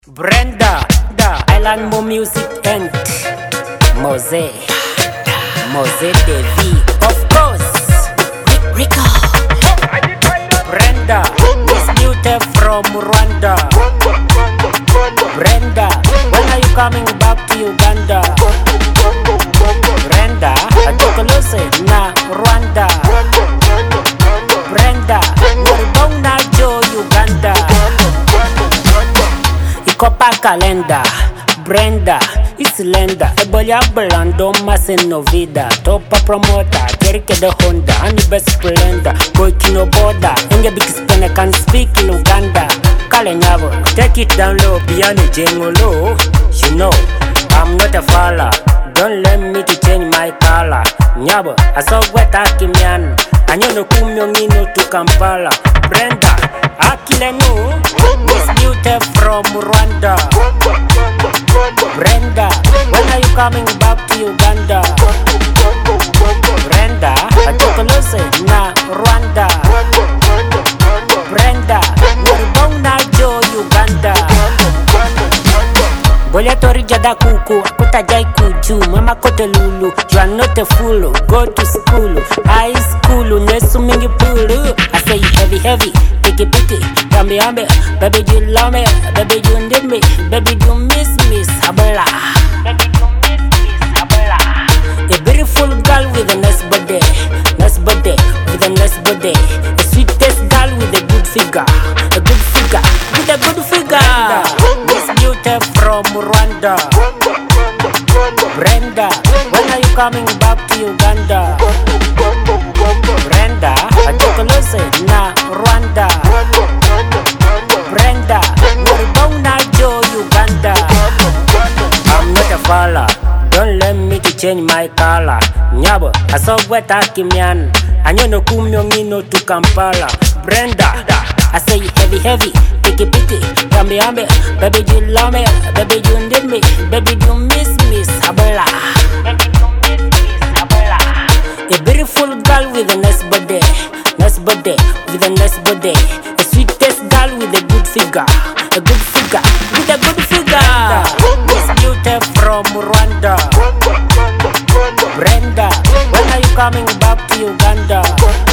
Brenda, Island Mo Music and Mose Devi, of course. Rico, Brenda, Miss Beauty from Rwanda. Brenda, when are you coming back to Uganda? Brenda, I took a look na Rwanda. Brenda, Moribona Jo Uganda. Ikopa calendar, Brenda, it's Lenda. Ebolia Belando, Massen Novida. Topa promoter, Kerike the Honda, and the best splendor. Boy Kino Border, and the big spinner can speak in Uganda. Kalenyabo, take it down low, piano jengolo. You know, I'm not a falla. Don't let me to change my color. Nyabo, I saw what I came in. And you know, Kumyongino to Kampala. Brenda, Akilenu, Miss Beauty from Rwanda. Brenda, when are you coming back to Uganda? Brenda, I took a look na Rwanda. Brenda, Moribona Jo Uganda. Bolia tori jada kuku, akuta jai kuju, mama kote lulu. You are not a fool, go to school. High school, nesu mingi pulu. I say heavy, picky, yambe, baby you love me, baby you need me, baby you miss habla. Baby you miss habla. A beautiful girl with a nice body, with a nice body. A sweetest girl with a good figure, with a good figure. Miss Beauty from Rwanda. Brenda, when are you coming back to Uganda? Brenda, I took a look na Rwanda. Brenda, Moribona Jo Uganda. I'm not a falla, don't let me to change my color. Nyabo, I saw what I came in. And you know Kumyongino to Kampala. Brenda, I say heavy, picky, yambe, baby you love me, baby you need me, baby you miss habla. Baby you miss habla. A beautiful girl with a nice body, with a nice body. A sweetest girl with a good figure, with a good figure. Miss Beauty from Rwanda. Brenda, when are you coming back to Uganda?